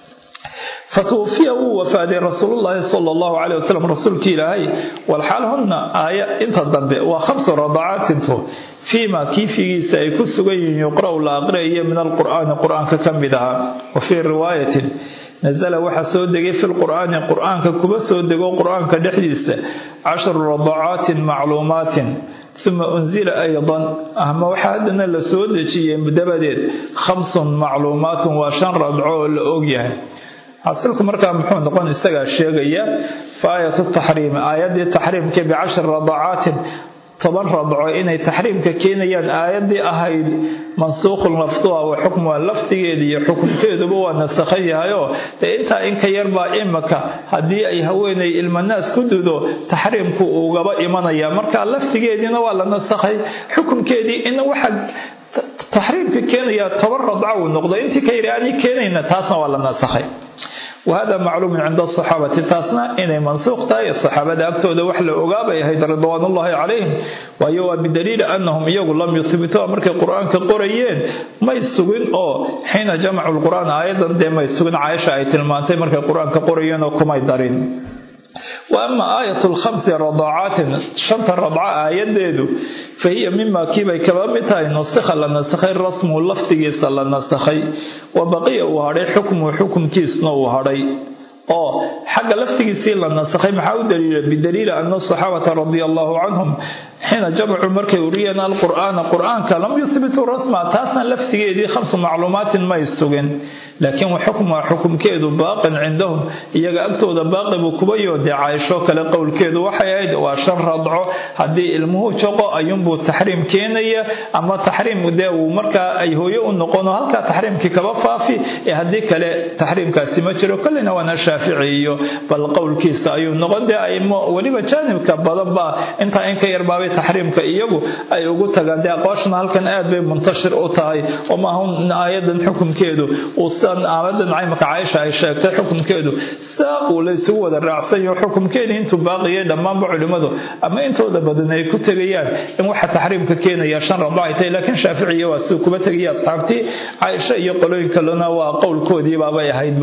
فتوفي وفاة رسول الله صلى الله عليه وسلم رسولك إلهي والحال هن آية انت الضنب و5 رضعات فيما كيف سيكون سوي يقرأ الأقرأي من القرآن ككمدها وفي رواية نزل وحا سودغي في القرآن ككبا سودغو قرآن كدحديث 10 رضعات معلومات ثم أنزل أيضا أهم وحادنا لسودجي بدبديد 5 معلومات وشن رضعو الأوجيه حصلكم مركا محمد نقول استغى الشيغيه فآية التحريم آيات التحريم كب 10 رضعات طبعا رضعوا إني تحريم ككينيان آيات أهيد منسوخ المفتوى وحكم اللفتيدي حكم كيدو بوا نسخيها يو انت إنك يربى إمك هدي أي هويني المناس كدودو تحريم كوغبا إيمانيا مركا اللفتيدي نوالا نسخي حكم كيدي إنه واحد تحريم ككينيا تورض عون نقضي انت كيراني كينينا تاسنا ولا نسخي وهذا معلوم عند الصحابة تاسنا إنه منسوخ تاي الصحابة أكتود وحل أقابة هيدا رضوان الله عليهم وأيوة بدليل أنهم يقول لم يثبتوا مركي القرآن كالقريين ما يسوقين حين جمعوا القرآن أيضا دي ما يسوقين عائشة آية المانتين مركي القرآن كالقريين وكما يدارين وأما آية 5 رضاعات 5 رضعاء آيات ديدو فهي مما كيبا كبابتها نسخ لنسخي الرسم واللفتي صلى نسخي وبقي وهاري حكم كيسنا وهاري حق لفتي صلى نسخي محاول بدليل أن الصحابة رضي الله عنهم حين جمعوا مركي ورينا القرآن كلام يثبتوا رسمه تاسنا لفتي دي 5 معلومات ما يسوقين لكن حكم كيدو باق عندهم iyaga agtooda baaqi buu kuba yoode Aisha kale qowlkeedu waxay ahayd waa shan radco hadii ilmuhu joqo ayuunbuu tahriim keenaya ama tahriim uu marka ay hooyo u noqono halka tahriimki kaba faafi hadii kale tahriimkaasi ma jiro kallina wana Shaafiiciyo bal qowlkiisa ayuu noqday ay waliba jaanibka badan ba inta in ka yarbaabay tahriimka iyagu ay ugu tagaan aqoonshana halkan aad bay muntashir u tahay oo ma hun aayadan xukunkeedu aabadan caymaka Aisha ay sheegtay xukunkeedu saaqu laysu wada raacsan xukunkeedu intuu baaqiyay dhamaan culimadu ama intooda badan ay ku tagayaan in waxa tahriimka keenaya shan radaaitay laakiin Shaafiiciyo waa soo kuba tagay asxaabtii Aisha iyo qolooyinka lana waa qowlkoodii baabay ahayd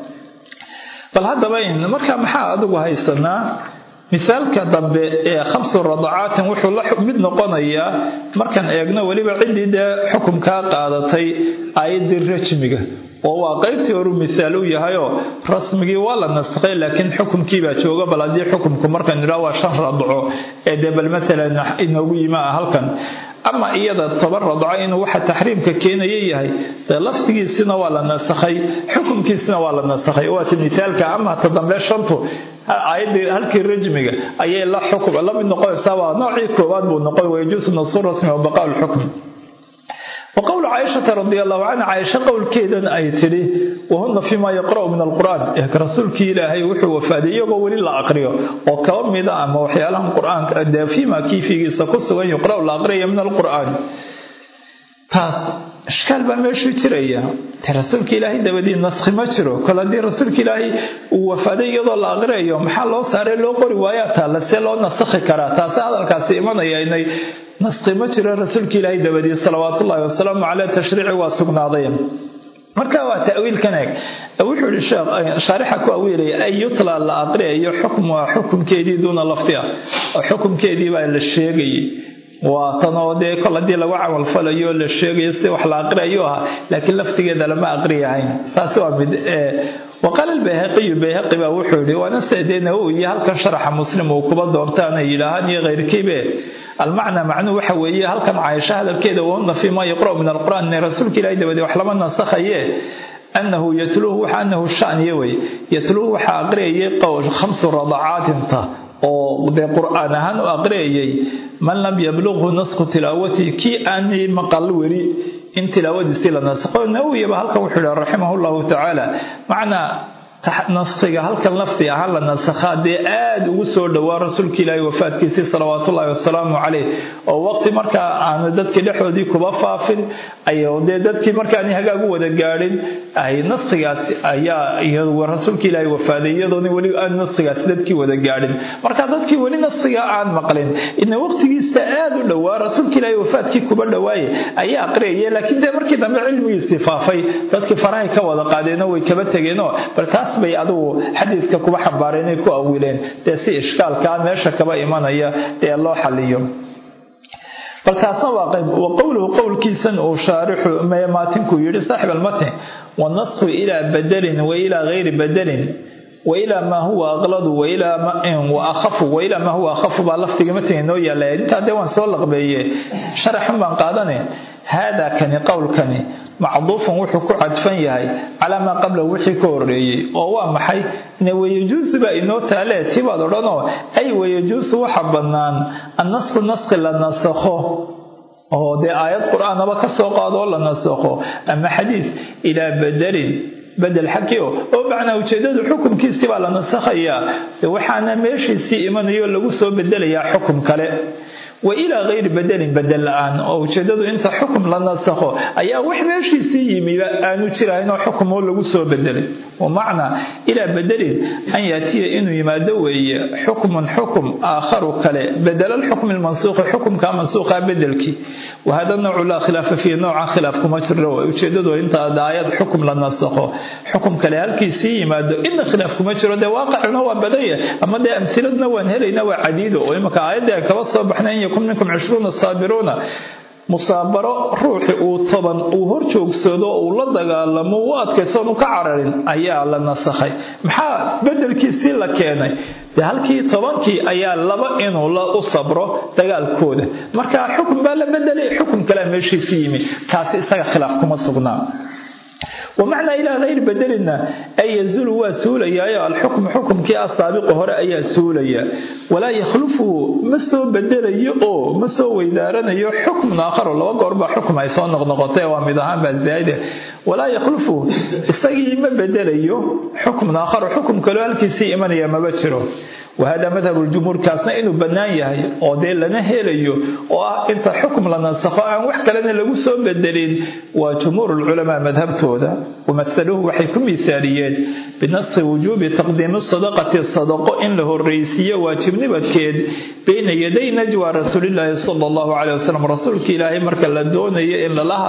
bal hadaba in marka maxaa adigu haysanaa مثالka dambe ee 5 radaaat wuxuu la mid noqonayaa markan eegno waliba cidida xukunka qaadatay ayadii rajmiga oo waa qaybtii hore misaal u yahay oo rasmigi waa la nasxay laakiin xukunkii baa jooga baladii xukunku markan ilaa waa 5 radco ee debal mesela inoogu yimaa halkan ama iyada 10 radco inuu waxa tahriimka keenaya yahay laftigiisina waa la nasxay xukunkiisina waa la nasxay waa misaalka ama tadambe shanto ayadii halkii rajmiga ayay la xukum la mid noqonaysaa waa nooci koobaad buu noqon wayjuus nasr rasmi wa baqa al-hukm وقول عائشة رضي الله عنها عائشة قول كيدا أي تري وهن فيما يقرأ من القرآن رسولك إلهي وحي وفادي يقول الله أقريه وكوم مدى أما وحي لهم القرآن فيما كيفي سكس يقرأ الله أقريه من القرآن تاس إشكال بمشي تريه رسولك إلهي دبدي النسخ مجره كل دي رسولك إلهي وفادي يضل الله أقريه محل صار له رواياتها لسه نسخ كراتا هذا الكاسي إيمانا يعني نسخ مجره رسولك إلهي دبدي صلوات الله والسلام على تشريع وسقناضين marka waa ta'wiil kan wuxuu yidhi shaarixa ku awiilaya ay yutla la aqriyayo xukmu xukumkeedii duuna laftiha oo xukumkeedii baa la sheegayay waa tanoo dee kol haddii lagu camal falayo la sheegayo si wax la aqriyayo ah laakiin laftigeeda lama aqriyahayn taasi waa mid وقال البيهقي بقى وحوري وانا سيدنا ويا halkan sharaxa muslim oo kuba doortaan ilaahan iyo غيركيبه المعنى معنى waxa weeye halkan Aisha hadalkeeda oo fi ma yaqra min al-Qur'an rasuulka ilaahay dabadii wax lama nasakhaye annahu yatluhu wa annahu shan yawi yatluhu waxa aqriyay qowl 5 rada'at inta oo de Qur'aan ahaan oo aqriyay man lam yablughu nasxu tilawati ki ani maqal wali in tilawadiisi la nasakho nawiya halka wuxuu rahimahullahu ta'ala macna nasxiga halkan lafti ah la nasakhaade aad ugu soo dhawaa rasuulka ilaahay wafaadkiisa salawaatullaahi wasalaamu calayh oo waqti marka aan dadkii dhexdoodii kuba faafin ayuu dadkii marka aan hagaagu wada gaadhin ay nasxigaas ayaa iyadoo rasuulka ilaahay wafaaday iyadoo wali aan nasxigaas dadkii wada gaadhin marka dadkii wali nasxiga aan maqlin in waqtigiisa aad u dhawaa rasuulka ilaahay wafaadkii kuba dhawaayay ayaa aqriyay laakiin markii dambe cilmigiisa faafay dadkii farahay ka wada qaadeen way kaba tageen balkaas bay aduu xadiiska kuba xambaareen ku awileen si ishkaalka meesha kaba imanaya loo xaliyo balkaasna waa qayb qowlkiisan oo shaarixu maatinku yiri saaxib al-matn wa nasxu ila badalin wa ila ghayri badalin wa ila ma huwa aghlad wa ila ma wa akhafu wa ila ma huwa akhafu ba laftiga matn noo yaalay inta waan soo laqbeeyay sharaxan baan qaadanay hada kan qowlkani معضوف وحكو عدفان يهي على ما قبل وحي كوري وهو محي إنه ويجوز بأنه تالاتي بعضنا أي ويجوز وحبنان النسخ لنسخه وهو دي آيات قرآن بكسو قادوا لنسخه أما حديث إلى بدل حكيو ومعنى وجدد حكم كيسي على نسخيا وحانا ماشي سي إيمان يقول سو بدل يا حكم كلا وإلى غير بدل الآن أو جدد أنت حكم لنسخه أي واحد ماشي سيمي أنو ترى إنه حكم هو اللي سو بدل ومعنى إلى بدل أن يأتي إنه يمادوي حكم آخر كلا بدل الحكم المنسوخ حكم كمنسوخ بدلك وهذا النوع لا خلاف فيه نوع خلاف كما ترى وجدد أنت دايات حكم لنسخه حكم كلا هالكيسي يمادو إن خلاف كما ترى ده واقع هو بدية أما ده أمثلتنا وانهلنا وعديده وإما كعادة كوصل بحنا يكون منكم 20 صابرون مصابرة روحي وطبعا وهرجوك سودو ولا دغالمو وادكيسانو كعررين ayaa la nasakhay maxaa bedelkiisii la keenay halkii 10kii ayaa laba inuu la u sabro dagaalkooda marka xukun baa la bedelay xukun kale meeshiisii yimi taasi isaga khilaaf kuma sugnaa ومعنى إلى غير بدلنا أي يزول وسوليا الحكم حكم كي السابق هراء أي سوليا ولا يخلفه مسو بدلي أو مسو ويدارنا يو حكم آخر ولا قرب حكم عيسان نغنغطي ومدهان بالزايدة ولا يخلفه استجي ما بدلي حكم آخر حكم كلال كيسي إيمان يا مبشره وهذا مذهب الجمهور كاسنا إنه بنايه أو دين لنا هيليو وأنت حكم لنا سخاء وحكى لنا لو سو بدلين وجمهور العلماء مذهبته هذا ومثلوه وحيكم مثاليات بنص وجوب تقديم الصدقة إن له الرئيسية واجب نبكيد بين يدي نجوى رسول الله صلى الله عليه وسلم رسولك إلهي مركا لدون إن الله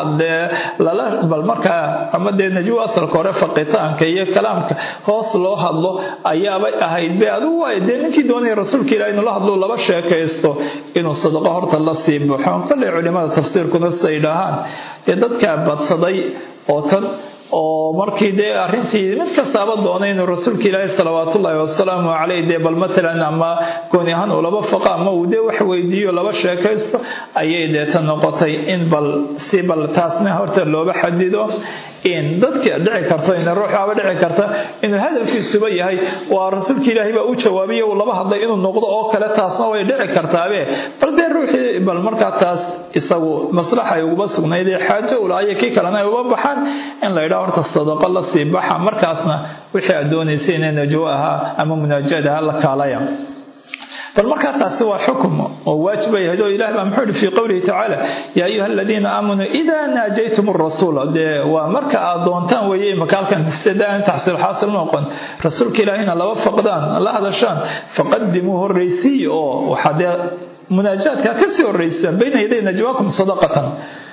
بل مركا أمد نجوى أصل كورة فقطان كي كلامك هوصلوا هذلو أيابا أهيد بأدو ninkii doonay rasuulka ilaahay inuu la hadlo laba sheekaysto inuu sadaqa horta la siibo waxaan kale culimada tafsiirkuna saydahan dadka badsaday oo tan oo markii de arintii mid kastaaba doonay inuu rasuulka ilaahay salawaatullaahi wasalaamu calayhi bal matalan ama gooni ahaan laba faqa ama uu de wax weydiiyo laba sheekaysto ayay tan noqotay in bal si bal taasna horta looba xadido in dadka dhici karto in ruuxaaba dhici karta inuu hadalkiisuba yahay waa rasuulka ilaahay baa u jawaabiyo oo laba hadlay inuu noqdo oo kale taasna way dhici kartaabe bal de ruuxii bal marka taas isagu maslaxa ay uga sugnaydee xaajo ulaaye kii kalena ay uga baxaan in la yiraahdo horta sadaqa la sii baxa markaasna wixii aad doonaysay inay najwaaha ama munaajadaha la kaalaya فالمركات سوى حكم وواجب يهدو إله محمد في قوله تعالى يا أيها الذين آمنوا إذا ناجيتم الرسول ومركا أضونتان ويهي مكان كانت استدان تحصيل حاصل موقن رسولك إلهنا لو فقدان الله هذا الشان فقدموه الرئيسي وحدا مناجات كسي الرئيسي بين يدي نجواكم صدقة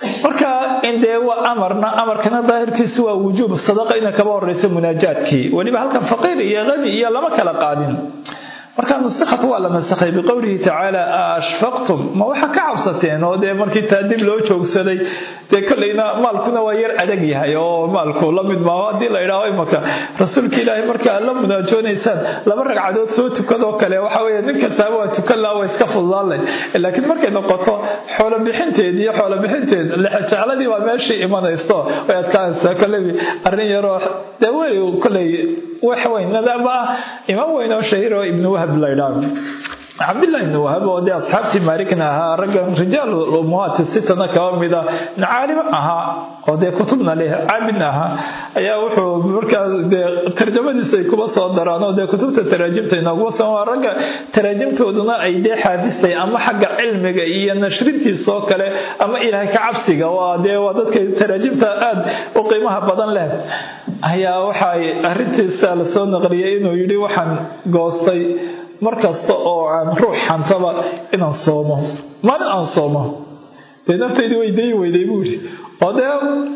marka indee waa amarkana daahirkiisu waa wujuub sadaqa ina kaba horeysa munaajaadkii waliba halkan faqiir iyo qani iyo lama kala qaadin marka nusakhat waa la nasakhay biqowlihi tacaala ashfaqtum ma waxa ka cabsateen oo dee markii taadib loo joogsaday dee kollayna maalkuna waa yar adag yahay oo maalku la mid maaha haddii la idhaaho imaka rasuulka ilaahay marka aad la munaajoonaysaan 2 ragcadood soo tukadoo kale waxa weeye nin kastaaba waa tukan lahaa waa iska fududaan laakiin markay noqoto xoolo bixinteed jecladii waa meeshii imanayso way adkaanaysaa kolley arrin yaroo dee weli kolley wax weyn nadaama imaam weyn oo shahiir oo ibnu wahab la idhaaho cabdillah ibn wahab oo dee asxaabtii maalikna ahaa raggan rijaal umuhaat sitana kaba mida caalim ahaa oo dee kutubna leh caabidna ahaa ayaa wuxuu markaa dee tarjamadiisa ay kuba soo daraan oo dee kutubta taraajimta inoogu soo ragga taraajimtooduna ay dee xaafistay ama xagga cilmiga iyo nashrintiisa oo kale ama ilaahay ka cabsiga waa dadka taraajimta aad u qiimaha badan leh ayaa waxay arrintiisa la soo naqliyay inuu yidhi waxaan goostay markasta oo aan ruux xantaba inaan soomo maalin aan soomo dee naftaydii weyday buu yidhi oo dee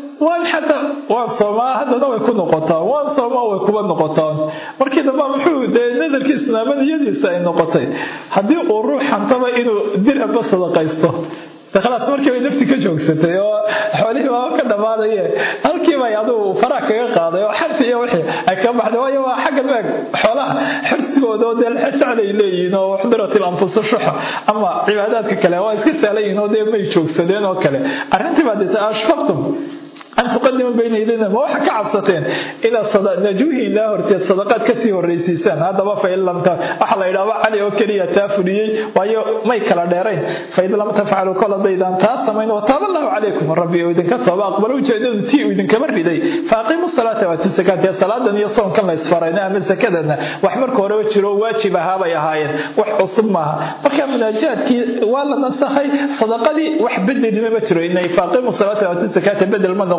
waan soomaa haddana way ku noqotaa waan soomaa way kuba noqotaa markii dambe muxuu dee nadarkii islaamaniyadiisa ay noqotay haddii uu ruux xantaba inuu dirhamba sadaqaysto khalaas markii bay nafti ka joogsatay oo xoolihii waa ka dhamaadaye halkii bay adigu faraha kaga qaaday oo xarti iyo wixii ay ka baxday waayo waa xagga meeg xoolaha xirsigooda oo dee jeclay leeyihiin oo waxdaratil anfusa shuxa ama cibaadaadka kale waa iska saalayihiin oo dee may joogsadeen oo kale arrintii baa dee ashfaqtum أن تقدموا بين يدينا ما وحك عبستين إلى نجوه الله ورتيت صدقات كثير والرئيسيسان هذا ما فإن لم أحلى إلى وعلي وكريا تافري ويو ما يكلا ديرين فإذا لم تفعلوا كل ضيدان تاسمين وتاب الله عليكم ربي وإذن كتب أقبلوا جيدون تي وإذن كمر لدي فأقيموا الصلاة وتسكات يا صلاة يصوم كلا يسفرين أمن سكدنا وحمر كوروتشرو واجبها بيهاين وحصمها وكان مناجات كي ولا نسخي صدقتي وحبدني لما بترو إن فأقيموا الصلاة وتسكات بدل من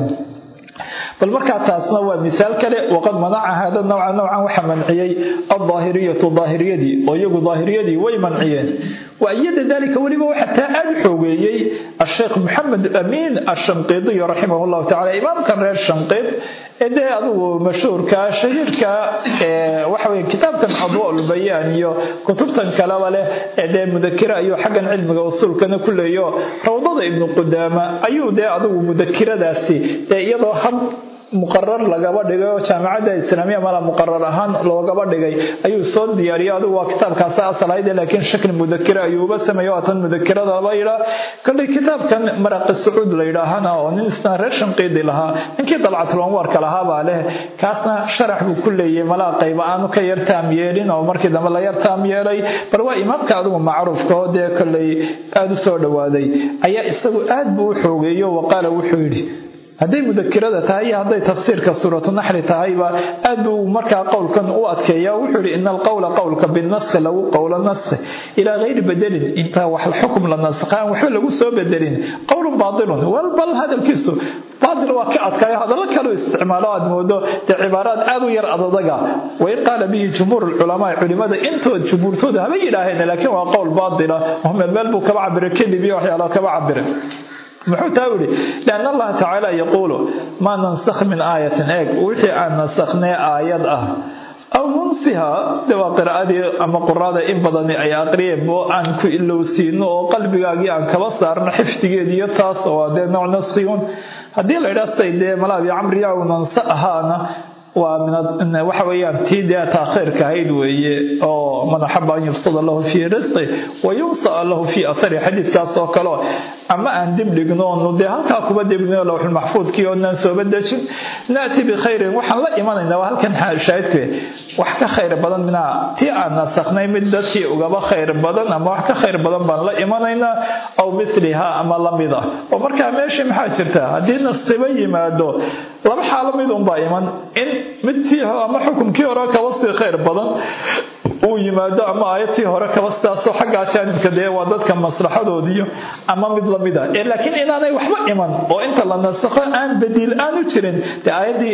بل marka taasna waa misaal kale waqad manaca hada noocan waxa manciyay الظاهرية oo iyagu ظاهرية way manciyeen وأيد ذلك waliba waxa aad xoogeeyay الشيخ محمد أمين الشنقيطي رحمه الله تعالى إمام كان reer Shanqid ee adigu mashhuurka shahiirka waxa weey kitabkan Adwaa al-Bayaan iyo kutubtan kale wale ee mudakira iyo xaggan cilmiga usulkana kuleeyo rawdada ibn Qudama ayuu adigu mudakiradaasi iyadoo hab muqarrar lagaba dhigay jaamacada islaamiga mala muqarrar ahaan looga dhigay ayuu soo diyaariyay adigu waa kitaabkaas asalaayay laakiin shakl mudakira ayuu sameeyo tan mudakirada la yiraahdo kale kitaabkan maraq sacuud la yiraahdo oo nin isna qeedi lahaa ninkii dalcatul anwar kala ahaa leh kaasna sharax buu kuleeyay mala qayb aan ka yartaam yeelin oo markii dambe la yartaam yeelay bal waa imaamka adigu macruufka oo kale aad u soo dhawaaday ayaa isagu aad buu xoogeeyo waqala wuxuu yiri hadday mudakirada tahay hadday tafsiirka suuratu nahl tahay ba aad uu markaa qowlkan u adkeeyaa wuxuu yiri inal qawla qawlka bin nas lagu qawla nas ila ghayr badalin inta wax hukm la nasqaan waxa lagu soo bedelin qawlun baadilun wal bal hada kiisu baadil waa ka adkaay hada la kala isticmaalo aad moodo cibaarad aad u yar adadaga way qala bi jumhur culimada intood jumhurtooda haba yiraahdeen laakiin waa qawl baadila oo meel buu ka cabir kalibi waxyaalo ka cabir محتاولي لأن الله تعالى يقول ما ننسخ من آية هيك وحي أن نسخنا آيات أو ننسها دوا قراءة أما قراءة إن بدني أي أقريب وأنك إلو سينو وقلبك أجي أنك بصار نحفتي دي تاسوا دي نوع نسخيون هذه الإراسة دي ملاذي عمري أو ننسخها ومن وحويان تيدا تاخير كهيد او من حب ان يفصل الله في رزقه وينصى الله في اثر حديث كاسو كلو اما ان دبلغنو نودي halka kuba dibnaa lawx mahfuudkii oo nan soo badashin naati bi khayr waxaan la imanayna halkan shaahidkay wax ka khayr badan mina tii aan nasakhnay mid dadkii uga khayr badan ama wax ka khayr badan baan la imanayna aw misliha ama lamida oo marka meesha maxaa jirta hadii nasiba yimaado laba xaalad mid un baa iman in midtii ama xukunkii hore ka wasi khayr badan uu yimaado ama aayadii hore ka wastaaso xagga jaanibka ee waa dadka maslaxadoodiyo ama mid lamida laakiin inaanay waxba iman oo inta la nasakho aan badil aan u jirin aayadii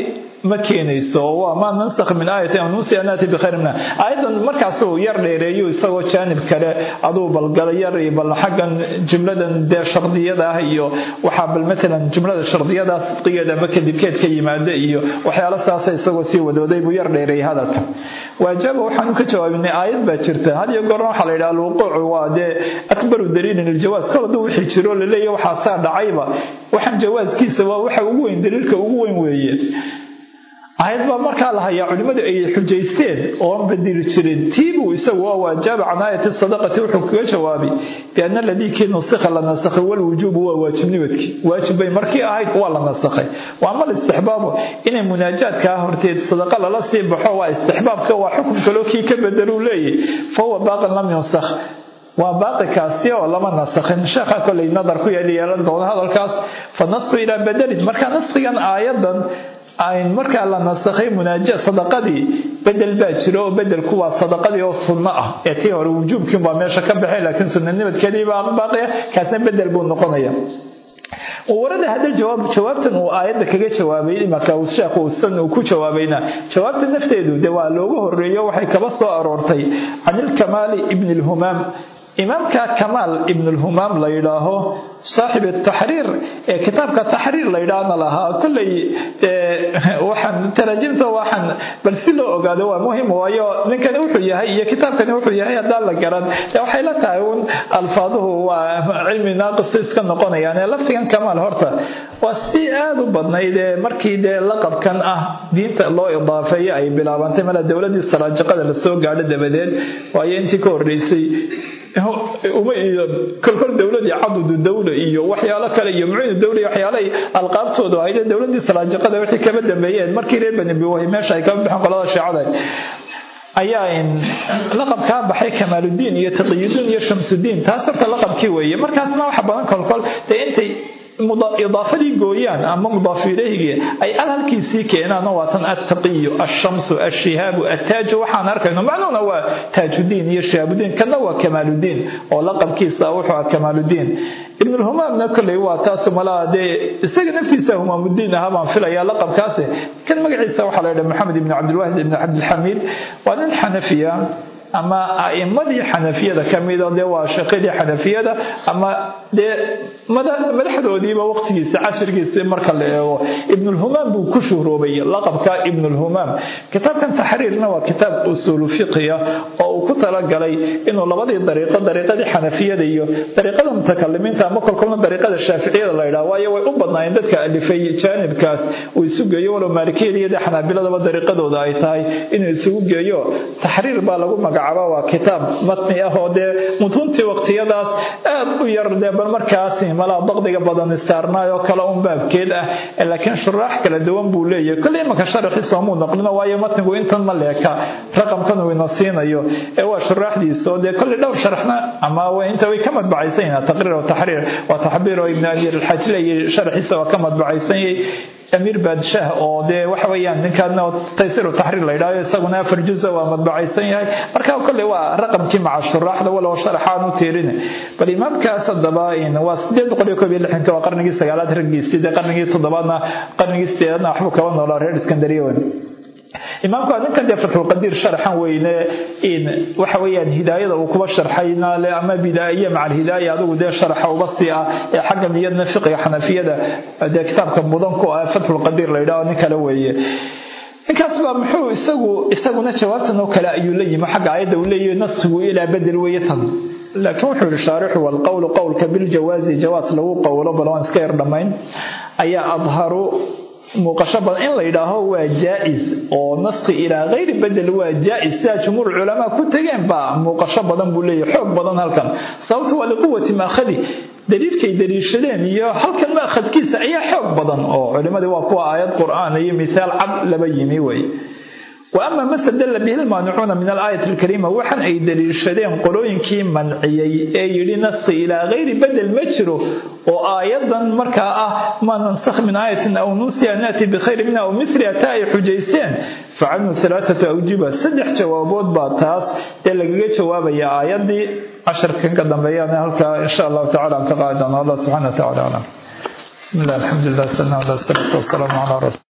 ma keenayso waa ma nansakh min aayati aw nusiha naati bi khayrin minha aydan markaasuu yar dheereeyo isagoo jaanib kale aduu balgal yar iyo bal xaggan jumladan de shardiyada ah iyo waxa bal mesela jumlada shardiyada sidqigeeda ma kadibkeed ka yimaada iyo waxyaalo saas isagoo si wadooday buu yar dheereeyay hadalka waajaba waxaan ka jawaabinay aayad baa jirta hal iyo goor waxa la yiraahdo wuquuc waa de akbaru daliil in aljawaaz kala wixii jiro la leeyahay waxa saa dhacayba waxaan jawaaskiisa waa waxa ugu weyn daliilka ugu weyn weeye ayad ba marka la hayaa culimadu ay xujaysteen oo badil jirin tiibu isagu waa waajib canaayat sadaqati wuxuu kaga jawaabi biana alladhi kanu sikha la nasakh wal wujub waa waajibnimadki waajibay markii ahayd waa la nasakhay waa amal istihbaab inay munaajaadka horteed sadaqa la sii baxo waa istihbaabka waa xukun kale oo ka bedelu leeyahay fa huwa baaqan lam yusakh waa baaqi kaasi oo lama nasakhin sheekha kulay nadar ku yeelan doona hadalkaas fa nasqu ila badalid marka nasqigan aayadan ay marka la nasakhay munaajaad sadaqadii bedel baa jiro oo bedelku waa sadaqadii oo sunna ah ee tii hore wujuubkii baa meesha ka baxay laakiin sunnanimadkeedii baa baaqiya kaasna bedel buu noqonaya ورده هذا جوابتن وآيات كجا جوابين ما كوشاق وسن وكوشا وبينا جوابت نفتيدو دوا لوجه الرياء وحي كبصوا أرورتي عن الكمال ابن الهمام إمام كمال ابن الهمام ليلاه صاحب التحرير كتاب التحرير ليلانا لها كل وحن ترجمته وحن بل سلو أقاده مهم ويا من كان وحيه هي كتاب كان وحيه هي دال جرد وحيلا تعاون ألفاظه وعلم ناقص كان نقول يعني لفظ كان كمال هرتا واستيعاب بدنا إذا مركي لقب كان دين الله إضافية أي بلا بنت ملا الدولة دي السراجقة للسوق قاعدة دبدين وينتي كوريسي كل دولة يعضد الدولة إياه وحياله كله يمعين الدولة وحياله القاب صوده هيدا الدولة دي سلاجقة ده وحي كبد بيان مركي ريبن بوهي ماشي كم بحق الله الشعب أيام لقب كان بحي كمال الدين يتقي الدين يشمس الدين تأثرت لقب كيوية مركز ما وحبنا كل تأنتي إضافة جويان أما مضاف إليه أي أهل كيسي كأنه نواتن التقي الشمس الشهاب التاج وحنرك إنه معناه هو تاج الدين يشهاب الدين كأنه هو كمال الدين أو لقب كيسا وحى كمال الدين ابن الهمام نقول هو تاسو ملا دي استجد نفسه همام الدين هذا في يا لقب كاسه كان مقعد سوى على محمد بن عبد الواحد بن عبد الحميد وأن الحنفية أما أئمة حنفية كميدا ده وشقيد حنفية ده أما ده مدحدو دي بوقتي عشر جيس مركل ابن الهمام بكشور وبي لقب كابن الهمام كتاب كان تحرير نوع كتاب أصول فقهية أو كتر قالي إنه لبدي طريقة دي حنفية دي طريقة المتكلمين تام كل طريقة الشافعية الله يلا ويقبضنا عندك اللي في جانب كاس ويسوق يو لو مالكية دي حنابلة ده طريقة ده أيتاي إنه يسوق يو تحرير بالغو مقعبة وكتاب متني أهود متونتي وقتياداس يرد بالمركات ملا ضغط بدن استارنا وكلام باب كده لكن شرح كلا دوام بولية كل ما كشرح يسمون نقلنا ويا متن وإنت ملكا رقم كانوا ينصين هو شرح دي سود كل دور شرحنا أما وإنت وكمل بعيسين تقرير وتحرير وتحبير ابن أبي الحجلي شرح سوا كمل بعيسين أمير بادشاه أو ده وحويان من كان تيسير وتحرير ليلا يسقون في الجزء ومطبعيسين هاي مركب كل رقم كي مع الشراح ولا شرحان وتيرين فالإمام كاس الضبائن وسدد قريك بالحنك وقرني السجالات رجيس ده قرني صدبنا قرني استيادنا حبك ولا رير اسكندريون إمامك أن كان يفتح القدير شرحا وين إن وحويان هداية وكبر شرحينا لأما بداية مع الهداية هذا وده شرح وبصية حاجة من يدنا فقه حنفية ده كتاب كان مضنكو فتح القدير ليلا نكالوية كاسبا محو استغو نجوابت أنه كلا أيولي ما حق عيدا ولي نصه إلى بدل ويتن لكن وحو الشارح والقول قولك بالجواز جواز له قول بلوان سكير دمين أي أظهروا مقشبا إن ليلاه هو جائز أو نسخ إلى غير بدل هو جائز جمهور العلماء كنت جنبا مقشبا بولي حب بدن هلكن صوته ولقوة ما أخذي دليل كي دليل شدين يا هلكن ما أخذ كيس أي حب بدن أو علماء وقوة آيات قرآن هي مثال عبد لبيمي وي وأما ما استدل به المانعون من الآية الكريمة وحن أي دليل شدين قلوين كي منعي أي لنص إلى غير بدل مجره وآيضا مركاء ما ننسخ من آية أو نسي نأتي بخير منها أو مثل أتاء حجيسين فعنوا ثلاثة أوجبة سدح جوابات باتاس تلقى جواب يا آيات دي 10 كان قدام بيانا هلك إن شاء الله تعالى أنت قاعدنا الله سبحانه وتعالى بسم الله الحمد لله والصلاة والسلام على رسول